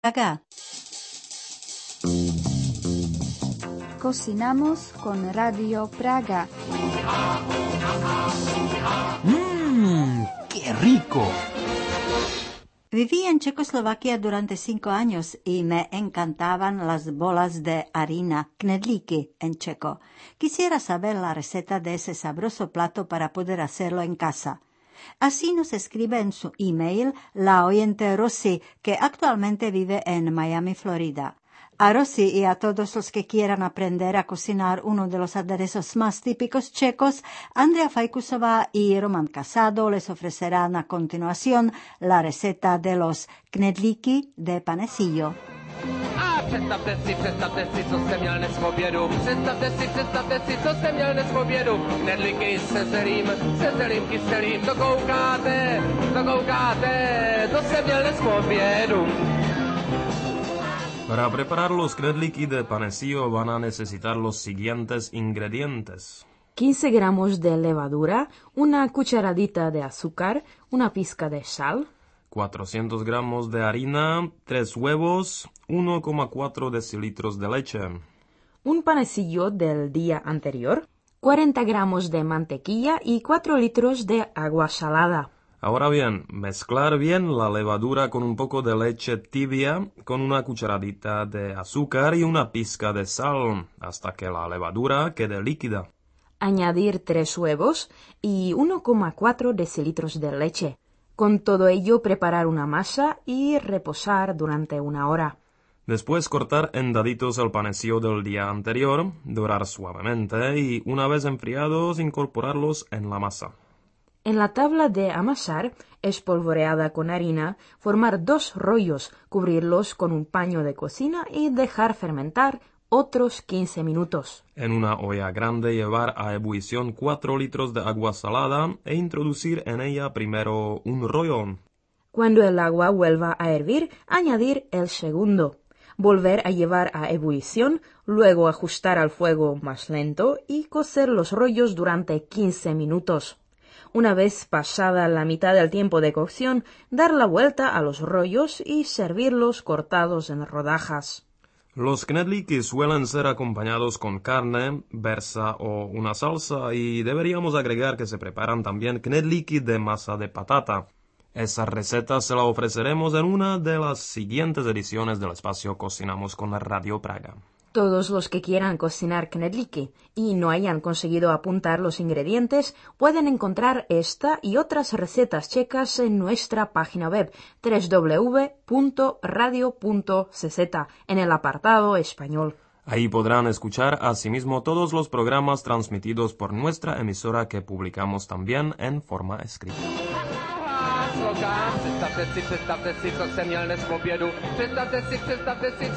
Praga. Cocinamos con Radio Praga. ¡Qué rico! Viví en Checoslovaquia durante 5 años y me encantaban las bolas de harina, knedlíky en checo. Quisiera saber la receta de ese sabroso plato para poder hacerlo en casa. Así nos escribe en su email la oyente Rosy, que actualmente vive en Miami, Florida. A Rosy y a todos los que quieran aprender a cocinar uno de los aderezos más típicos checos, Andrea Fajkusová y Roman Casado les ofrecerán a continuación la receta de los knedlíky de panecillo. Představte si, co jste měl dnes v obědu. Představte si, co jste měl dnes v obědu. Knedlíky se zelím kyselým. To koukáte, to jste měl dnes v obědu. Para preparar los knedlíky de panecillo van a necesitar los siguientes ingredientes. 15 gramos de levadura, una cucharadita de azúcar, una pizca de sal, 400 gramos de harina, 3 huevos, 1,4 decilitros de leche. un panecillo del día anterior, 40 gramos de mantequilla y 4 litros de agua salada. Ahora bien, mezclar bien la levadura con un poco de leche tibia, con una cucharadita de azúcar y una pizca de sal, hasta que la levadura quede líquida. Añadir 3 huevos y 1,4 decilitros de leche. Con todo ello preparar una masa y reposar durante 1 hora. Después cortar en daditos el panecillo del día anterior, dorar suavemente y una vez enfriados incorporarlos en la masa. En la tabla de amasar, espolvoreada con harina, formar 2 rollos, cubrirlos con un paño de cocina y dejar fermentar otros 15 minutos. En una olla grande llevar a ebullición 4 litros de agua salada e introducir en ella primero un rollo. Cuando el agua vuelva a hervir, añadir el segundo. Volver a llevar a ebullición, luego ajustar al fuego más lento y cocer los rollos durante 15 minutos. Una vez pasada la mitad del tiempo de cocción, dar la vuelta a los rollos y servirlos cortados en rodajas. Los knedlíky suelen ser acompañados con carne, berza o una salsa y deberíamos agregar que se preparan también knedlíky de masa de patata. Esa receta se la ofreceremos en una de las siguientes ediciones del espacio Cocinamos con Radio Praga. Todos los que quieran cocinar knedlíky y no hayan conseguido apuntar los ingredientes pueden encontrar esta y otras recetas checas en nuestra página web www.radio.cz en el apartado español. Ahí podrán escuchar asimismo todos los programas transmitidos por nuestra emisora que publicamos también en forma escrita. Představte si, co jste měl dnes v obědu. Představte si,